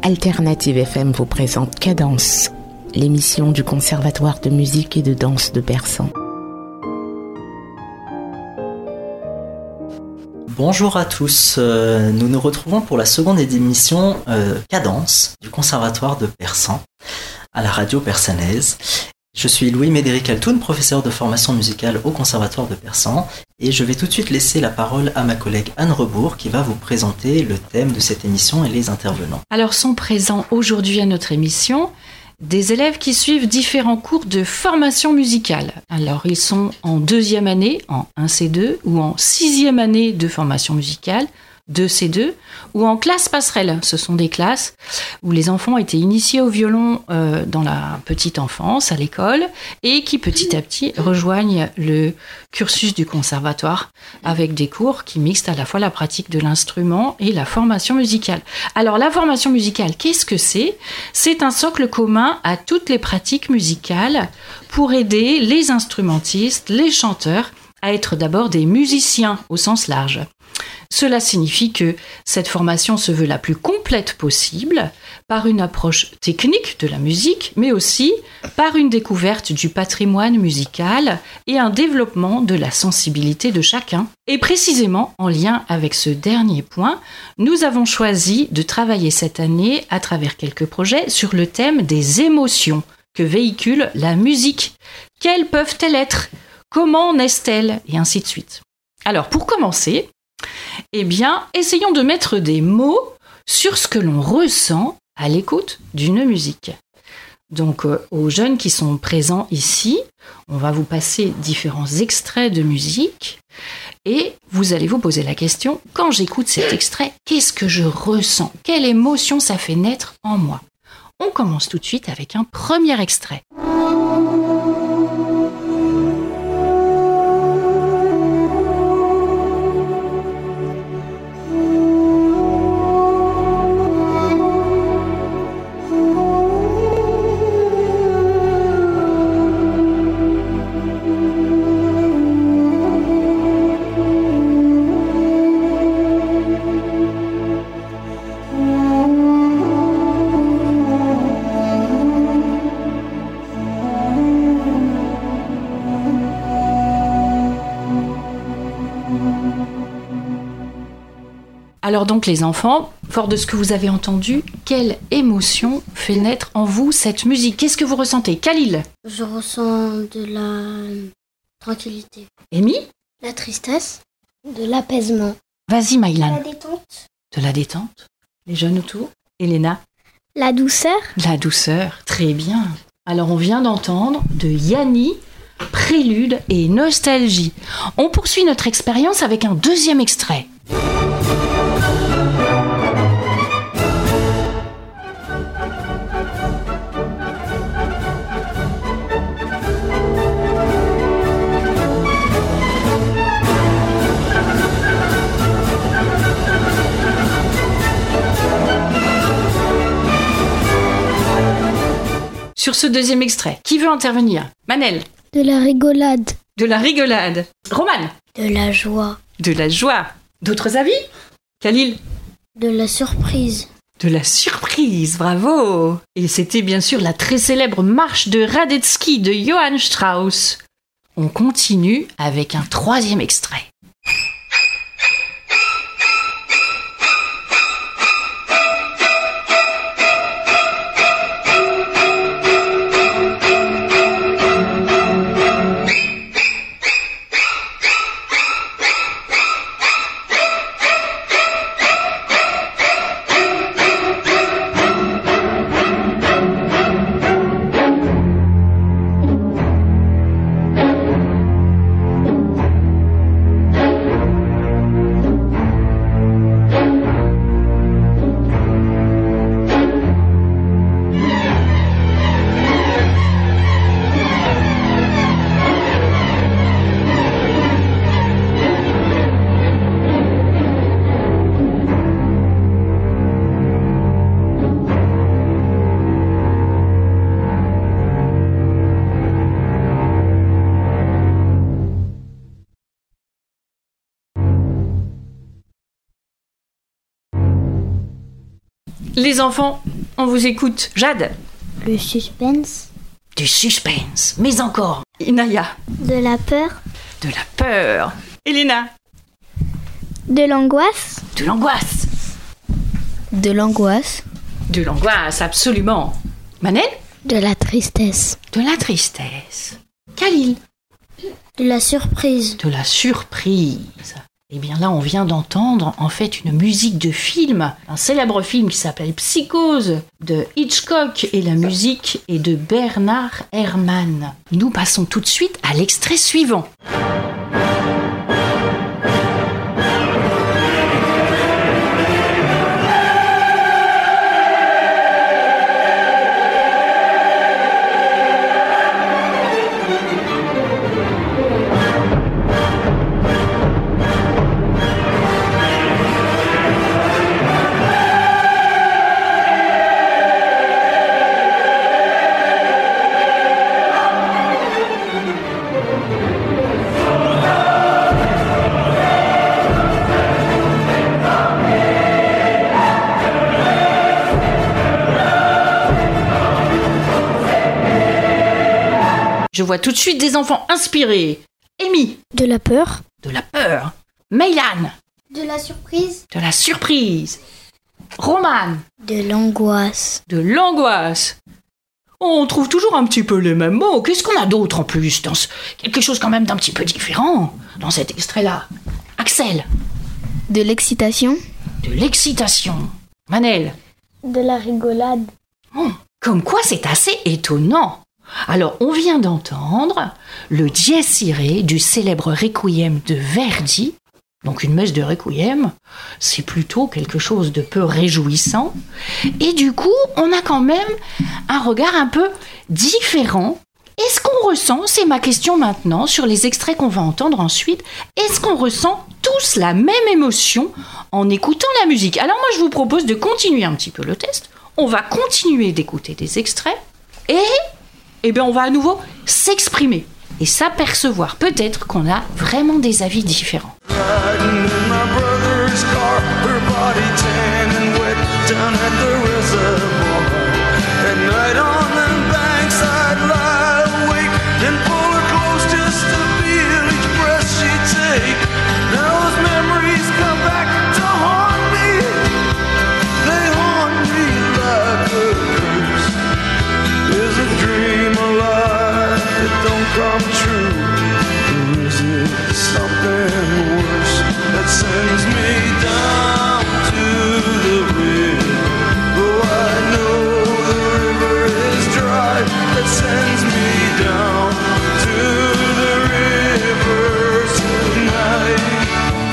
Alternative FM vous présente Cadence, l'émission du Conservatoire de musique et de danse de Persan. Bonjour à tous, nous nous retrouvons pour la seconde émission Cadence du Conservatoire de Persan à la radio persanaise. Je suis Louis-Médéric Altoun, professeur de formation musicale au Conservatoire de Persan, et je vais tout de suite laisser la parole à ma collègue Anne Rebourg qui va vous présenter le thème de cette émission et les intervenants. Alors sont présents aujourd'hui à notre émission des élèves qui suivent différents cours de formation musicale. Alors ils sont en 2e année, en 1C2, ou en 6e année de formation musicale, 2C2, ou en classe passerelle. Ce sont des classes où les enfants ont été initiés au violon dans la petite enfance, à l'école, et qui petit à petit rejoignent le cursus du conservatoire avec des cours qui mixent à la fois la pratique de l'instrument et la formation musicale. Alors la formation musicale, qu'est-ce que c'est ? C'est un socle commun à toutes les pratiques musicales pour aider les instrumentistes, les chanteurs à être d'abord des musiciens au sens large. Cela signifie que cette formation se veut la plus complète possible par une approche technique de la musique, mais aussi par une découverte du patrimoine musical et un développement de la sensibilité de chacun. Et précisément, en lien avec ce dernier point, nous avons choisi de travailler cette année à travers quelques projets sur le thème des émotions que véhicule la musique. Quelles peuvent-elles être ? Comment naissent-elles ? Et ainsi de suite. Alors, pour commencer, eh bien, essayons de mettre des mots sur ce que l'on ressent à l'écoute d'une musique. Donc, aux jeunes qui sont présents ici, on va vous passer différents extraits de musique et vous allez vous poser la question, quand j'écoute cet extrait, qu'est-ce que je ressens ? Quelle émotion ça fait naître en moi ? On commence tout de suite avec un premier extrait. Alors donc les enfants, fort de ce que vous avez entendu, quelle émotion fait naître en vous cette musique ? Qu'est-ce que vous ressentez ? Khalil ? Je ressens de la tranquillité. Amy ? La tristesse. De l'apaisement. Vas-y Maïlan. La détente. De la détente. Les jeunes autour ? Elena ? La douceur. La douceur, très bien. Alors on vient d'entendre de Yanni, Prélude et Nostalgie. On poursuit notre expérience avec un deuxième extrait. Sur ce deuxième extrait, qui veut intervenir ? Manel ? De la rigolade. De la rigolade. Roman ? De la joie. De la joie. D'autres avis ? Khalil ? De la surprise. De la surprise, bravo ! Et c'était bien sûr la très célèbre marche de Radetzky de Johann Strauss. On continue avec un troisième extrait. Les enfants, On vous écoute. Jade. Le suspense. Du suspense. Mais encore. Inaya. De la peur. De la peur. Elena. De l'angoisse. De l'angoisse. De l'angoisse. De l'angoisse, absolument. Manel. De la tristesse. De la tristesse. Khalil. De la surprise. De la surprise. Eh bien là, on vient d'entendre en fait une musique de film, un célèbre film qui s'appelle Psychose de Hitchcock et la musique est de Bernard Herrmann. Nous passons tout de suite à l'extrait suivant. Je vois tout de suite des enfants inspirés. Amy. De la peur. De la peur. Meylan. De la surprise. De la surprise. Roman. De l'angoisse. De l'angoisse. On trouve toujours un petit peu les mêmes mots. Qu'est-ce qu'on a d'autre en plus dans quelque chose quand même d'un petit peu différent dans cet extrait-là. Axel. De l'excitation. De l'excitation. Manel. De la rigolade. Comme quoi c'est assez étonnant. Alors, on vient d'entendre le Dies Irae du célèbre Requiem de Verdi. Donc une messe de Requiem, c'est plutôt quelque chose de peu réjouissant. Et du coup, on a quand même un regard un peu différent. Est-ce qu'on ressent, c'est ma question maintenant, sur les extraits qu'on va entendre ensuite, est-ce qu'on ressent tous la même émotion en écoutant la musique? Alors moi, je vous propose de continuer un petit peu le test. On va continuer d'écouter des extraits et bien on va à nouveau s'exprimer et s'apercevoir peut-être qu'on a vraiment des avis différents. Come true, or is it something worse that sends me down to the river? Oh, I know the river is dry, that sends me down to the river tonight.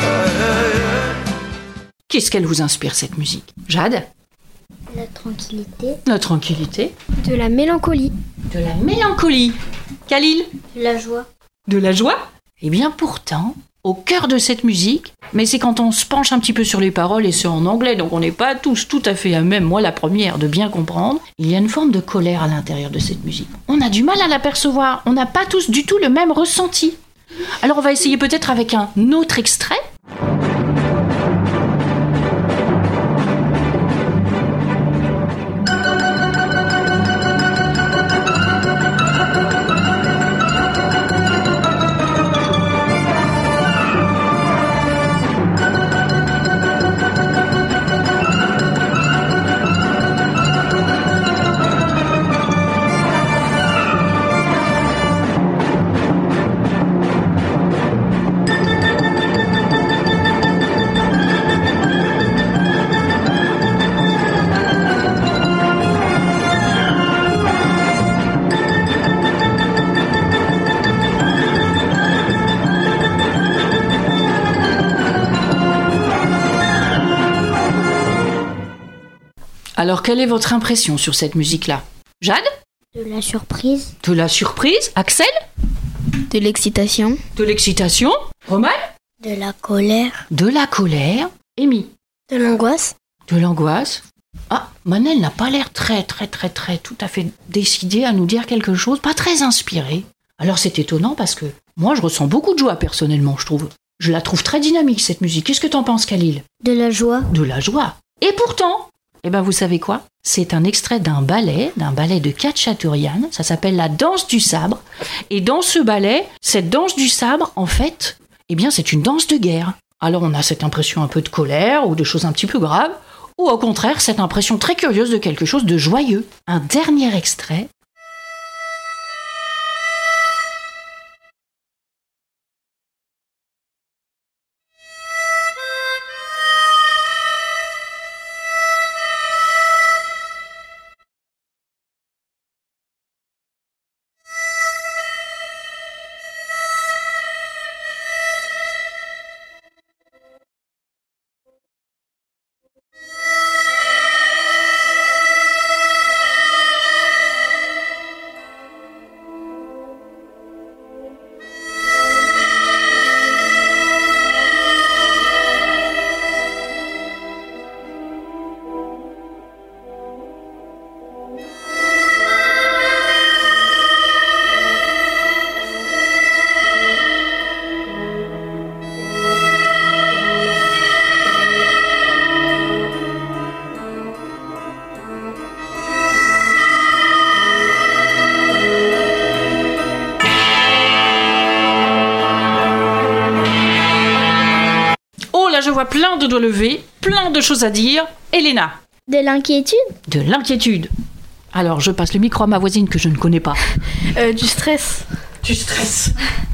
Qu'est-ce qu'elle vous inspire cette musique? Jade? La tranquillité. La tranquillité. De la mélancolie. De la mélancolie. Khalil? De la joie. De la joie? Eh bien pourtant, au cœur de cette musique, mais c'est quand on se penche un petit peu sur les paroles et c'est en anglais, donc on n'est pas tous tout à fait à même, moi la première, de bien comprendre, il y a une forme de colère à l'intérieur de cette musique. On a du mal à l'apercevoir, on n'a pas tous du tout le même ressenti. Alors on va essayer peut-être avec un autre extrait. Alors, quelle est votre impression sur cette musique-là? Jade? De la surprise. De la surprise. Axel? De l'excitation. De l'excitation. Roman? De la colère. De la colère. Amy? De l'angoisse. De l'angoisse. Ah, Manel n'a pas l'air très tout à fait décidé à nous dire quelque chose, pas très inspiré. Alors c'est étonnant parce que moi je ressens beaucoup de joie personnellement, je trouve. Je la trouve très dynamique cette musique. Qu'est-ce que t'en penses, Khalil? De la joie. De la joie. Et pourtant, Eh bien, vous savez quoi? C'est un extrait d'un ballet de Khatchatourian. Ça s'appelle la danse du sabre. Et dans ce ballet, cette danse du sabre, en fait, eh bien, c'est une danse de guerre. Alors, on a cette impression un peu de colère ou de choses un petit peu graves, ou au contraire, cette impression très curieuse de quelque chose de joyeux. Un dernier extrait. Je vois plein de doigts levés, plein de choses à dire. Elena. De l'inquiétude. De l'inquiétude. Alors, je passe le micro à ma voisine que je ne connais pas. Du stress. Du stress.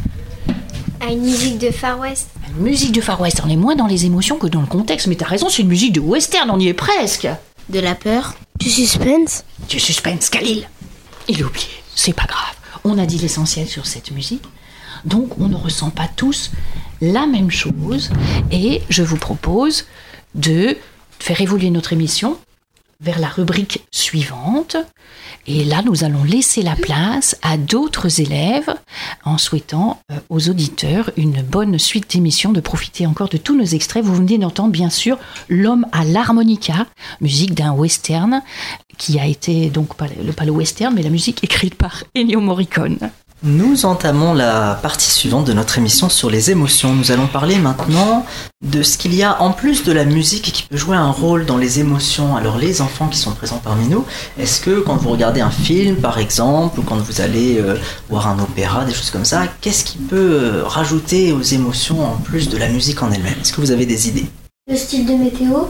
À une musique de Far West. Une musique de Far West, on est moins dans les émotions que dans le contexte. Mais t'as raison, c'est une musique de western, on y est presque. De la peur. Du suspense. Du suspense, Khalil. Il est oublié, c'est pas grave. On a dit l'essentiel sur cette musique. Donc, on ne ressent pas tous la même chose. Et je vous propose de faire évoluer notre émission vers la rubrique suivante. Et là, nous allons laisser la place à d'autres élèves en souhaitant aux auditeurs une bonne suite d'émissions, de profiter encore de tous nos extraits. Vous venez d'entendre, bien sûr, L'homme à l'harmonica, musique d'un western qui a été, donc pas le western, mais la musique écrite par Ennio Morricone. Nous entamons la partie suivante de notre émission sur les émotions. Nous allons parler maintenant de ce qu'il y a en plus de la musique qui peut jouer un rôle dans les émotions. Alors les enfants qui sont présents parmi nous, est-ce que quand vous regardez un film par exemple, ou quand vous allez voir un opéra, des choses comme ça, qu'est-ce qui peut rajouter aux émotions en plus de la musique en elle-même? Est-ce que vous avez des idées? Le style de météo.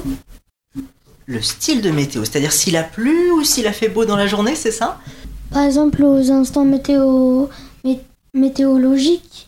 Le style de météo, c'est-à-dire s'il a plu ou s'il a fait beau dans la journée, c'est ça? Par exemple, aux instants météorologiques,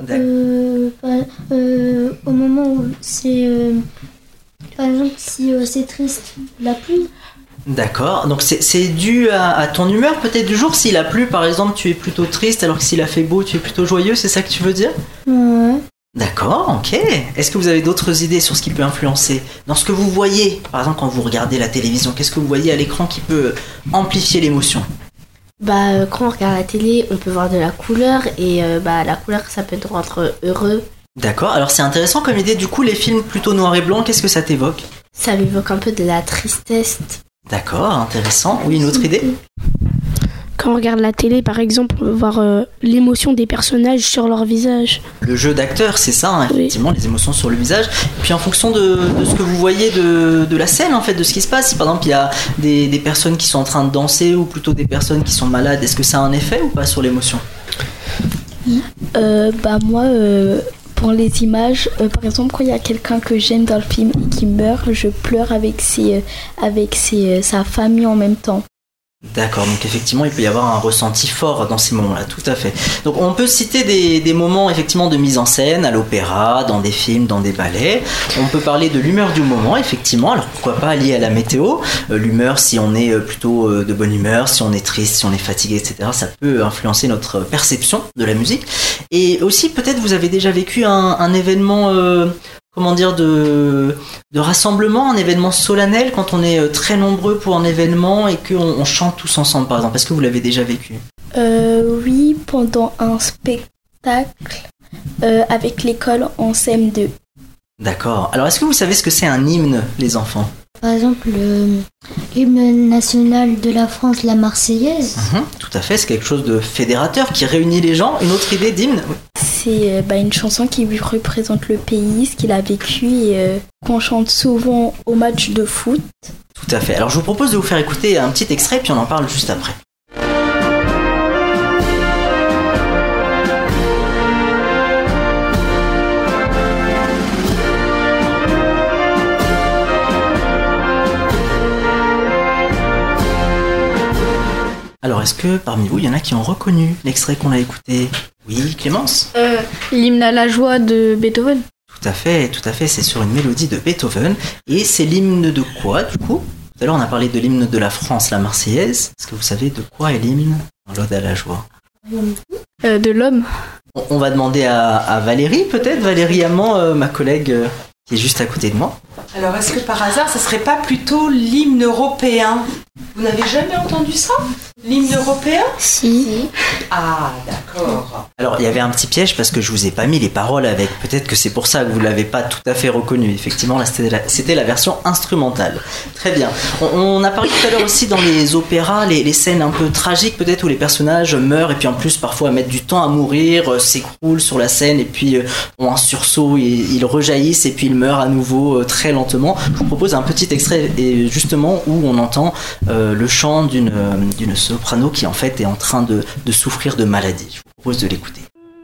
au moment où c'est... par exemple, si c'est triste, la pluie. D'accord, donc c'est dû à ton humeur peut-être du jour. S'il a plu, par exemple, tu es plutôt triste, alors que s'il a fait beau, tu es plutôt joyeux, c'est ça que tu veux dire? Ouais. D'accord, ok. Est-ce que vous avez d'autres idées sur ce qui peut influencer dans ce que vous voyez? Par exemple, quand vous regardez la télévision, qu'est-ce que vous voyez à l'écran qui peut amplifier l'émotion? Quand on regarde la télé, on peut voir de la couleur et la couleur, ça peut te rendre heureux. D'accord, alors c'est intéressant comme idée. Du coup, les films plutôt noir et blanc, qu'est-ce que ça t'évoque? Ça m'évoque un peu de la tristesse. D'accord, intéressant. Oui, une autre idée? Quand on regarde la télé, par exemple, on peut voir l'émotion des personnages sur leur visage. Le jeu d'acteur, c'est ça, hein, oui. Effectivement, les émotions sur le visage. Et puis en fonction de ce que vous voyez de la scène, en fait, de ce qui se passe. Si par exemple il y a des personnes qui sont en train de danser ou plutôt des personnes qui sont malades, est-ce que ça a un effet ou pas sur l'émotion? Moi, pour les images, par exemple, quand il y a quelqu'un que j'aime dans le film et qui meurt, je pleure avec sa famille en même temps. D'accord, donc effectivement il peut y avoir un ressenti fort dans ces moments-là, tout à fait. Donc on peut citer des moments effectivement de mise en scène à l'opéra, dans des films, dans des ballets. On peut parler de l'humeur du moment, effectivement, alors pourquoi pas lié à la météo. L'humeur, si on est plutôt de bonne humeur, si on est triste, si on est fatigué, etc. Ça peut influencer notre perception de la musique. Et aussi peut-être vous avez déjà vécu un événement... de rassemblement, un événement solennel quand on est très nombreux pour un événement et qu'on chante tous ensemble par exemple. Est-ce que vous l'avez déjà vécu? Oui, pendant un spectacle avec l'école en CM2. D'accord. Alors est-ce que vous savez ce que c'est un hymne, les enfants? Par exemple, l'hymne national de la France, la Marseillaise. Tout à fait, c'est quelque chose de fédérateur qui réunit les gens. Une autre idée d'hymne? Oui. C'est une chanson qui lui représente le pays, ce qu'il a vécu et qu'on chante souvent au match de foot. Tout à fait. Alors je vous propose de vous faire écouter un petit extrait, puis on en parle juste après. Alors, est-ce que parmi vous, il y en a qui ont reconnu l'extrait qu'on a écouté? Oui, Clémence? L'hymne à la joie de Beethoven. Tout à fait, c'est sur une mélodie de Beethoven. Et c'est l'hymne de quoi, du coup? Tout à l'heure, on a parlé de l'hymne de la France, la Marseillaise. Est-ce que vous savez de quoi est l'hymne dans l'Ode à la joie? De l'homme. On va demander à Valérie, peut-être, Valérie Amand, ma collègue qui est juste à côté de moi. Alors, est-ce que par hasard, ce serait pas plutôt l'hymne européen? Vous n'avez jamais entendu ça? L'hymne européen? Si. Ah, d'accord. Alors, il y avait un petit piège parce que je vous ai pas mis les paroles avec. Peut-être que c'est pour ça que vous l'avez pas tout à fait reconnu. Effectivement, là, c'était la version instrumentale. Très bien. On a parlé tout à l'heure aussi dans les opéras, les scènes un peu tragiques peut-être où les personnages meurent et puis en plus parfois mettent du temps à mourir, s'écroulent sur la scène et puis ont un sursaut, ils rejaillissent et puis ils meurent à nouveau très lentement. Je vous propose un petit extrait et justement où on entend le chant d'une soprano qui en fait est en train de souffrir de maladie. Je vous propose de l'écouter.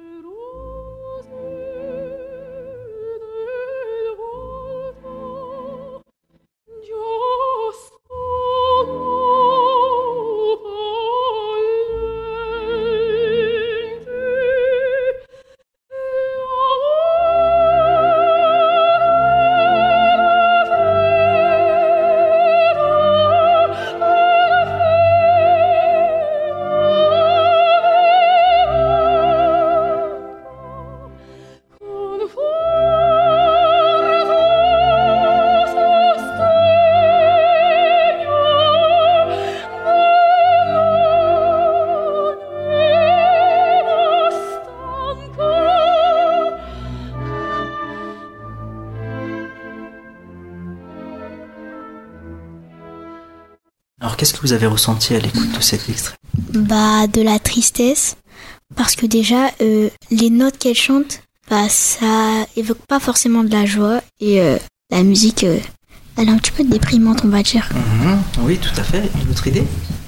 Alors qu'est-ce que vous avez ressenti à l'écoute de cet extrait? De la tristesse, parce que déjà, les notes qu'elle chante, ça évoque pas forcément de la joie, et la musique, elle est un petit peu déprimante, on va dire. Oui, tout à fait. Une autre idée?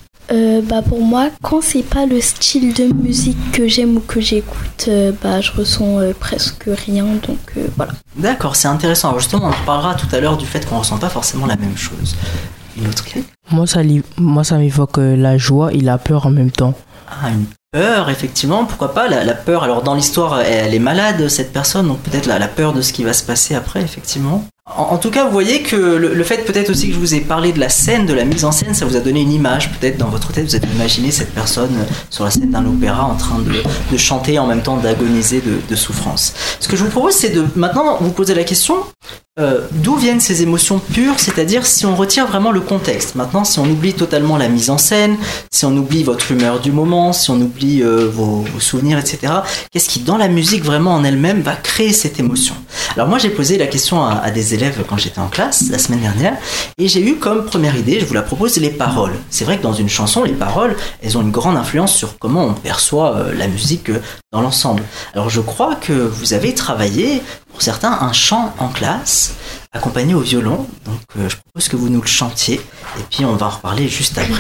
Pour moi, quand c'est pas le style de musique que j'aime ou que j'écoute, je ressens presque rien, donc voilà. D'accord, c'est intéressant. Alors justement, on parlera tout à l'heure du fait qu'on ressent pas forcément la même chose. Une autre idée? Moi, ça m'évoque la joie et la peur en même temps. Ah, une peur, effectivement, pourquoi pas, la peur. Alors dans l'histoire, elle est malade, cette personne, donc peut-être la peur de ce qui va se passer après, effectivement. En tout cas, vous voyez que le fait peut-être aussi que je vous ai parlé de la scène, de la mise en scène, ça vous a donné une image, peut-être dans votre tête, vous avez imaginé cette personne sur la scène d'un opéra en train de chanter et en même temps d'agoniser de souffrance. Ce que je vous propose, c'est de maintenant vous poser la question, d'où viennent ces émotions pures, c'est-à-dire si on retire vraiment le contexte. Maintenant, si on oublie totalement la mise en scène, si on oublie votre humeur du moment, si on oublie vos souvenirs, etc., qu'est-ce qui, dans la musique vraiment en elle-même, va créer cette émotion? Alors moi, j'ai posé la question à des élèves quand j'étais en classe, la semaine dernière, et j'ai eu comme première idée, je vous la propose, les paroles. C'est vrai que dans une chanson, les paroles, elles ont une grande influence sur comment on perçoit la musique dans l'ensemble. Alors je crois que vous avez travaillé, pour certains, un chant en classe, accompagné au violon, donc je propose que vous nous le chantiez, et puis on va en reparler juste après.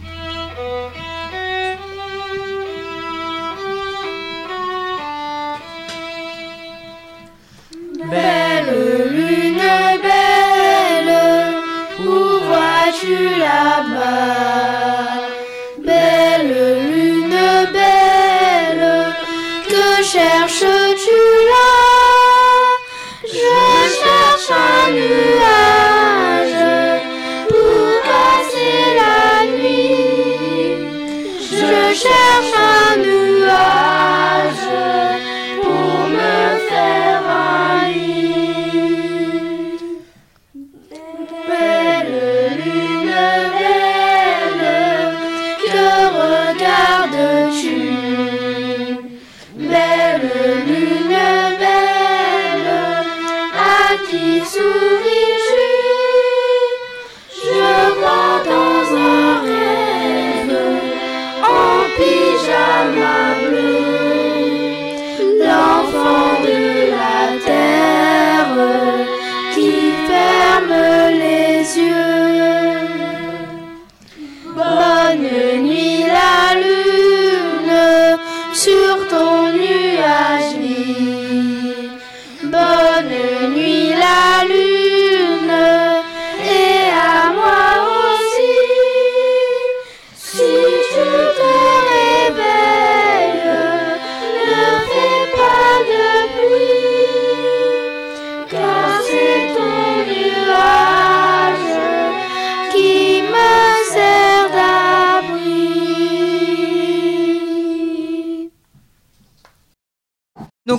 Belle lune belle, où vois-tu là-bas? Belle lune belle, que cherches-tu là? Je cherche un nuage pour casser la nuit. Je cherche un nuage pour me faire un lit. Belle lune belle,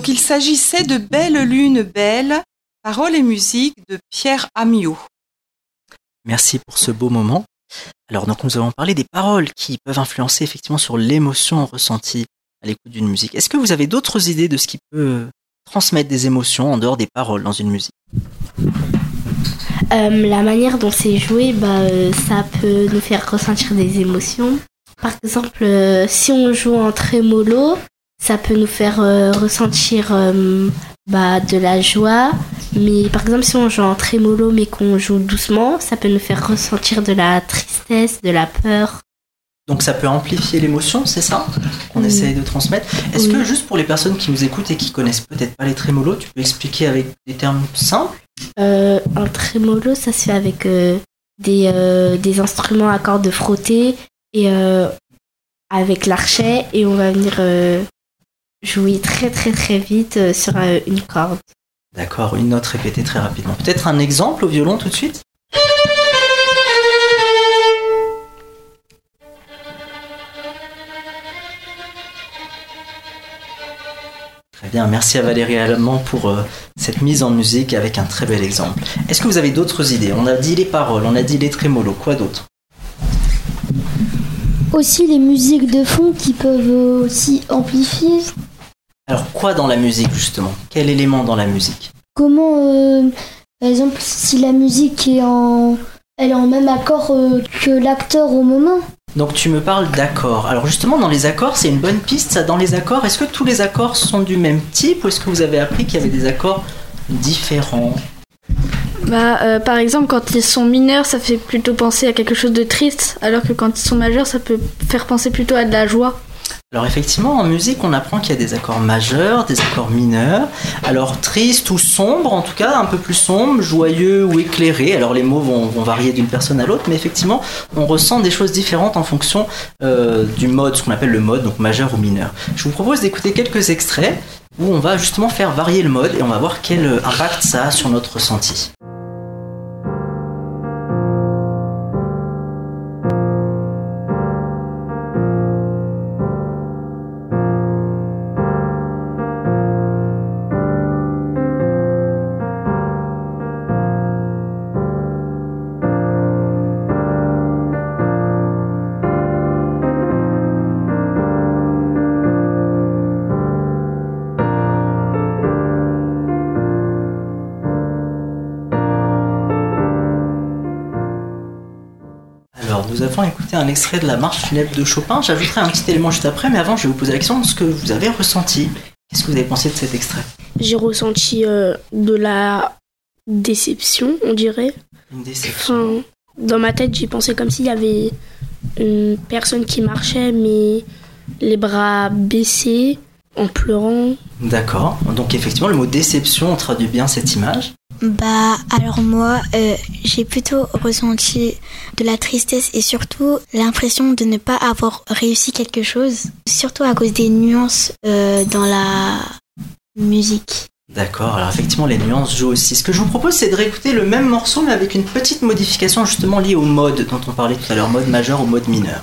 Donc il s'agissait de Belle Lune Belle, paroles et musique de Pierre Amiot. Merci pour ce beau moment. Alors donc nous avons parlé des paroles qui peuvent influencer effectivement sur l'émotion ressentie à l'écoute d'une musique. Est-ce que vous avez d'autres idées de ce qui peut transmettre des émotions en dehors des paroles dans une musique? La manière dont c'est joué, ça peut nous faire ressentir des émotions. Par exemple, si on joue en trémolo, ça peut nous faire ressentir de la joie. Mais par exemple, si on joue en trémolo mais qu'on joue doucement, ça peut nous faire ressentir de la tristesse, de la peur. Donc ça peut amplifier l'émotion, c'est ça qu'on essaye de transmettre. Est-ce que juste pour les personnes qui nous écoutent et qui connaissent peut-être pas les trémolos, tu peux expliquer avec des termes simples? Un trémolo, ça se fait avec des instruments à cordes frottées et avec l'archet, et on va venir jouer très très très vite sur une corde. D'accord, une note répétée très rapidement. Peut-être un exemple au violon tout de suite? Très bien, merci à Valérie Allemand pour cette mise en musique avec un très bel exemple. Est-ce que vous avez d'autres idées? On a dit les paroles, on a dit les trémolos, quoi d'autre? Aussi les musiques de fond qui peuvent aussi amplifier. Alors quoi dans la musique justement? Quel élément dans la musique? Comment, par exemple, si la musique elle est en même accord que l'acteur au moment? Donc tu me parles d'accords. Alors justement dans les accords, c'est une bonne piste ça. Dans les accords, est-ce que tous les accords sont du même type ou est-ce que vous avez appris qu'il y avait des accords différents? Par exemple, quand ils sont mineurs, ça fait plutôt penser à quelque chose de triste, alors que quand ils sont majeurs, ça peut faire penser plutôt à de la joie. Alors effectivement, en musique, on apprend qu'il y a des accords majeurs, des accords mineurs. Alors triste ou sombre, en tout cas, un peu plus sombre, joyeux ou éclairé. Alors les mots vont varier d'une personne à l'autre, mais effectivement, on ressent des choses différentes en fonction du mode, ce qu'on appelle le mode, donc majeur ou mineur. Je vous propose d'écouter quelques extraits où on va justement faire varier le mode et on va voir quel impact ça a sur notre ressenti. Nous avons écouté un extrait de la marche funèbre de Chopin. J'ajouterai un petit élément juste après, mais avant, je vais vous poser la question de ce que vous avez ressenti. Qu'est-ce que vous avez pensé de cet extrait? J'ai ressenti de la déception, on dirait. Une déception. Dans ma tête, j'ai pensé comme s'il y avait une personne qui marchait, mais les bras baissés, en pleurant. D'accord. Donc effectivement, le mot déception, on traduit bien cette image. Alors moi, j'ai plutôt ressenti de la tristesse et surtout l'impression de ne pas avoir réussi quelque chose, surtout à cause des nuances dans la musique. D'accord, alors effectivement les nuances jouent aussi. Ce que je vous propose, c'est de réécouter le même morceau mais avec une petite modification justement liée au mode dont on parlait tout à l'heure, mode majeur ou mode mineur.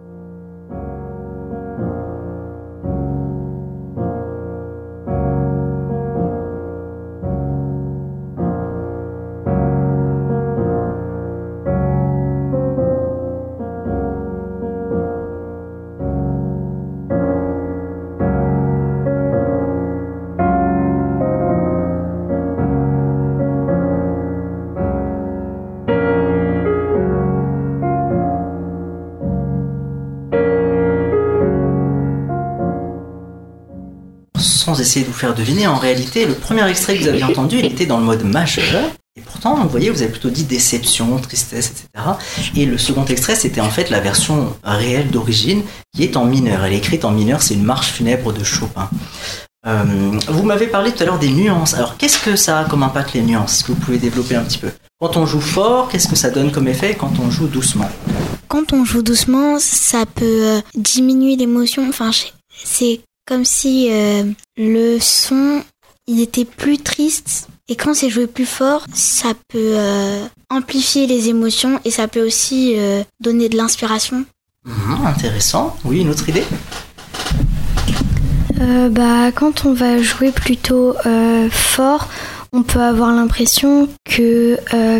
Sans essayer de vous faire deviner, en réalité, le premier extrait que vous avez entendu, il était dans le mode majeur. Et pourtant, vous voyez, vous avez plutôt dit déception, tristesse, etc. Et le second extrait, c'était en fait la version réelle d'origine, qui est en mineur. Elle est écrite en mineur, c'est une marche funèbre de Chopin. Vous m'avez parlé tout à l'heure des nuances. Alors, qu'est-ce que ça a comme impact, les nuances? Est-ce que vous pouvez développer un petit peu? Quand on joue fort, qu'est-ce que ça donne comme effet quand on joue doucement? Quand on joue doucement, ça peut diminuer l'émotion. Enfin, c'est comme si le son, il était plus triste. Et quand c'est joué plus fort, ça peut amplifier les émotions et ça peut aussi donner de l'inspiration. Intéressant. Oui, une autre idée? Quand on va jouer plutôt fort, on peut avoir l'impression que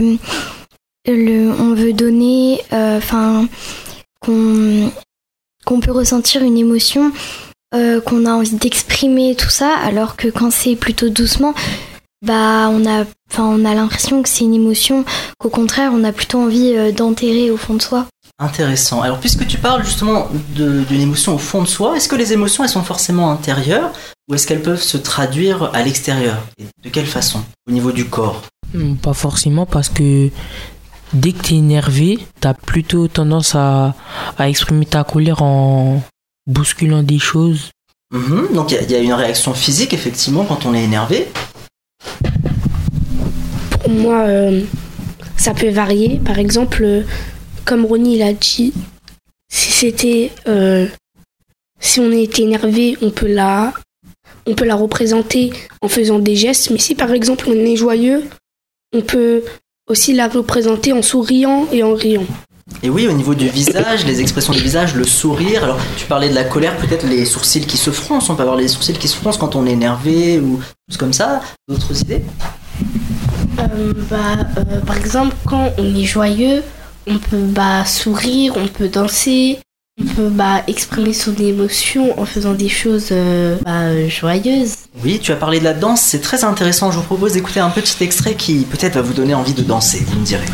on veut donner, qu'on peut ressentir une émotion, qu'on a envie d'exprimer, tout ça, alors que quand c'est plutôt doucement, on a l'impression que c'est une émotion qu'au contraire, on a plutôt envie d'enterrer au fond de soi. Intéressant. Alors, puisque tu parles justement d'une émotion au fond de soi, est-ce que les émotions, elles sont forcément intérieures ou est-ce qu'elles peuvent se traduire à l'extérieur? Et de quelle façon? Au niveau du corps? Pas forcément, parce que dès que tu es énervé, tu as plutôt tendance à exprimer ta colère en bousculant des choses. Donc, il y a une réaction physique, effectivement, quand on est énervé. Pour moi, ça peut varier. Par exemple, comme Ronnie l'a dit, si on est énervé, on peut la représenter en faisant des gestes. Mais si par exemple on est joyeux, on peut aussi la représenter en souriant et en riant. Et oui, au niveau du visage, les expressions du visage, le sourire. Alors, tu parlais de la colère, peut-être les sourcils qui se froncent. On peut avoir les sourcils qui se froncent quand on est énervé ou choses comme ça. D'autres idées? Par exemple, quand on est joyeux, on peut sourire, on peut danser, on peut exprimer son émotion en faisant des choses joyeuses. Oui, tu as parlé de la danse, c'est très intéressant. Je vous propose d'écouter un petit extrait qui peut-être va vous donner envie de danser, vous me direz.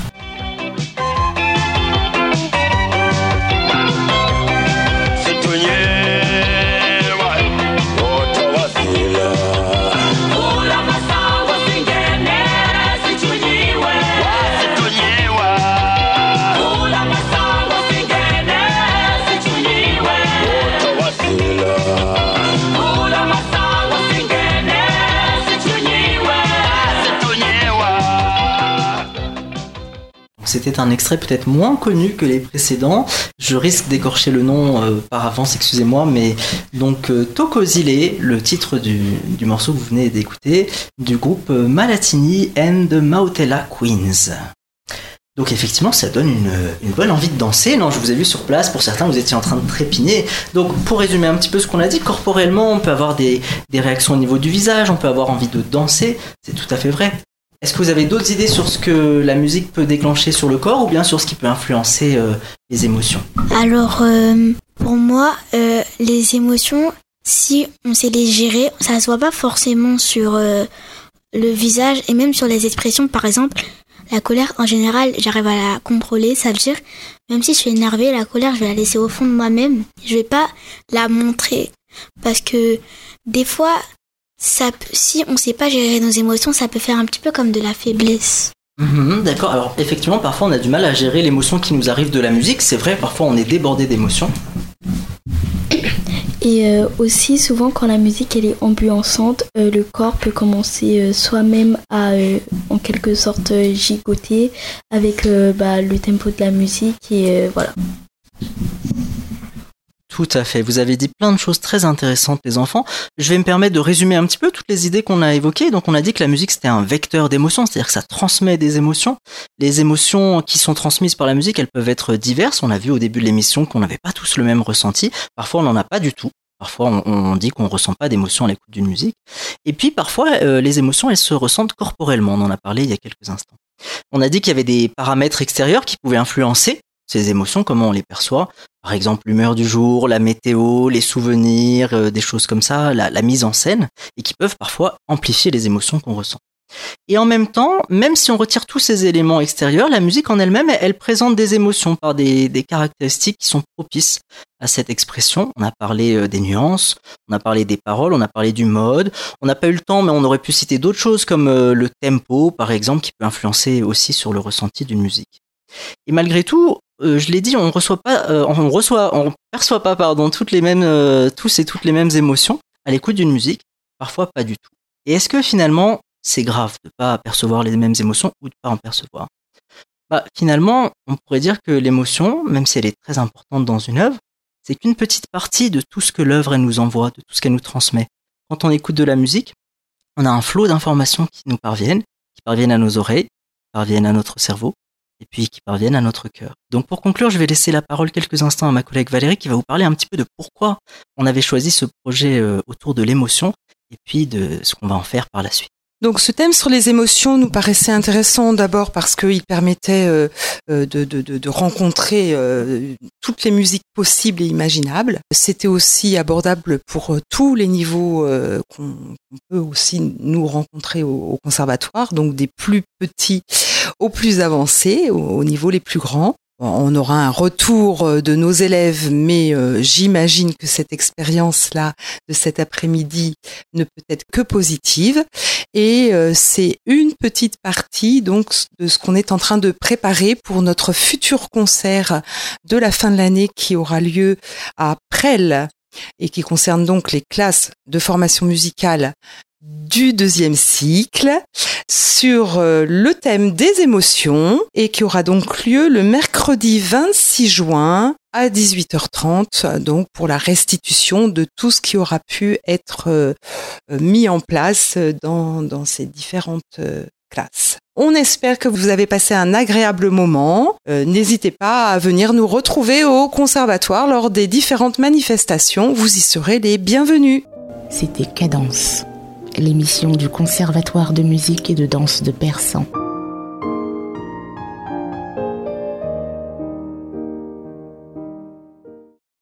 C'était un extrait peut-être moins connu que les précédents. Je risque d'écorcher le nom par avance, excusez-moi, mais donc Tokozile, le titre du morceau que vous venez d'écouter, du groupe Malatini and the Mautella Queens. Donc effectivement, ça donne une bonne envie de danser. Non, je vous ai vu sur place, pour certains, vous étiez en train de trépigner. Donc pour résumer un petit peu ce qu'on a dit, corporellement, on peut avoir des réactions au niveau du visage, on peut avoir envie de danser, c'est tout à fait vrai. Est-ce que vous avez d'autres idées sur ce que la musique peut déclencher sur le corps ou bien sur ce qui peut influencer les émotions? Alors, pour moi, les émotions, si on sait les gérer, ça se voit pas forcément sur le visage et même sur les expressions. Par exemple, la colère, en général, j'arrive à la contrôler. Ça veut dire, même si je suis énervée, la colère, je vais la laisser au fond de moi-même. Je vais pas la montrer. Parce que des fois, si on sait pas gérer nos émotions, ça peut faire un petit peu comme de la faiblesse. D'accord, alors effectivement, parfois on a du mal à gérer l'émotion qui nous arrive de la musique. C'est vrai, parfois on est débordé d'émotions. Et aussi, souvent, quand la musique elle est ambiançante, le corps peut commencer soi-même à, en quelque sorte, gigoter avec le tempo de la musique et voilà. Tout à fait, vous avez dit plein de choses très intéressantes les enfants. Je vais me permettre de résumer un petit peu toutes les idées qu'on a évoquées. Donc on a dit que la musique c'était un vecteur d'émotions, c'est-à-dire que ça transmet des émotions. Les émotions qui sont transmises par la musique, elles peuvent être diverses. On a vu au début de l'émission qu'on n'avait pas tous le même ressenti. Parfois on n'en a pas du tout. Parfois on dit qu'on ne ressent pas d'émotions à l'écoute d'une musique. Et puis parfois les émotions elles se ressentent corporellement. On en a parlé il y a quelques instants. On a dit qu'il y avait des paramètres extérieurs qui pouvaient influencer ces émotions, comment on les perçoit. Par exemple, l'humeur du jour, la météo, les souvenirs, des choses comme ça, la mise en scène, et qui peuvent parfois amplifier les émotions qu'on ressent. Et en même temps, même si on retire tous ces éléments extérieurs, la musique en elle-même, elle présente des émotions par des caractéristiques qui sont propices à cette expression. On a parlé des nuances, on a parlé des paroles, on a parlé du mode. On n'a pas eu le temps, mais on aurait pu citer d'autres choses comme le tempo, par exemple, qui peut influencer aussi sur le ressenti d'une musique. Et malgré tout, je l'ai dit, on perçoit pas toutes les mêmes émotions à l'écoute d'une musique, parfois pas du tout. Et est-ce que finalement c'est grave de pas percevoir les mêmes émotions ou de pas en percevoir? Finalement, on pourrait dire que l'émotion, même si elle est très importante dans une œuvre, c'est qu'une petite partie de tout ce que l'œuvre elle nous envoie, de tout ce qu'elle nous transmet. Quand on écoute de la musique, on a un flot d'informations qui nous parviennent à nos oreilles, qui parviennent à notre cerveau. et puis qui parviennent à notre cœur. Donc pour conclure, je vais laisser la parole quelques instants à ma collègue Valérie qui va vous parler un petit peu de pourquoi on avait choisi ce projet autour de l'émotion et puis de ce qu'on va en faire par la suite. Donc ce thème sur les émotions nous paraissait intéressant d'abord parce qu'il permettait de rencontrer toutes les musiques possibles et imaginables. C'était aussi abordable pour tous les niveaux qu'on peut aussi nous rencontrer au conservatoire, donc des plus petits aux plus avancés, aux niveaux les plus grands. On aura un retour de nos élèves, mais j'imagine que cette expérience-là de cet après-midi ne peut être que positive. Et c'est une petite partie donc de ce qu'on est en train de préparer pour notre futur concert de la fin de l'année qui aura lieu à Presles et qui concerne donc les classes de formation musicale du 2e cycle sur le thème des émotions et qui aura donc lieu le mercredi 26 juin à 18h30, donc pour la restitution de tout ce qui aura pu être mis en place dans ces différentes classes. On espère que vous avez passé un agréable moment. N'hésitez pas à venir nous retrouver au conservatoire lors des différentes manifestations. Vous y serez les bienvenus. C'était Cadence, l'émission du Conservatoire de musique et de danse de Persan.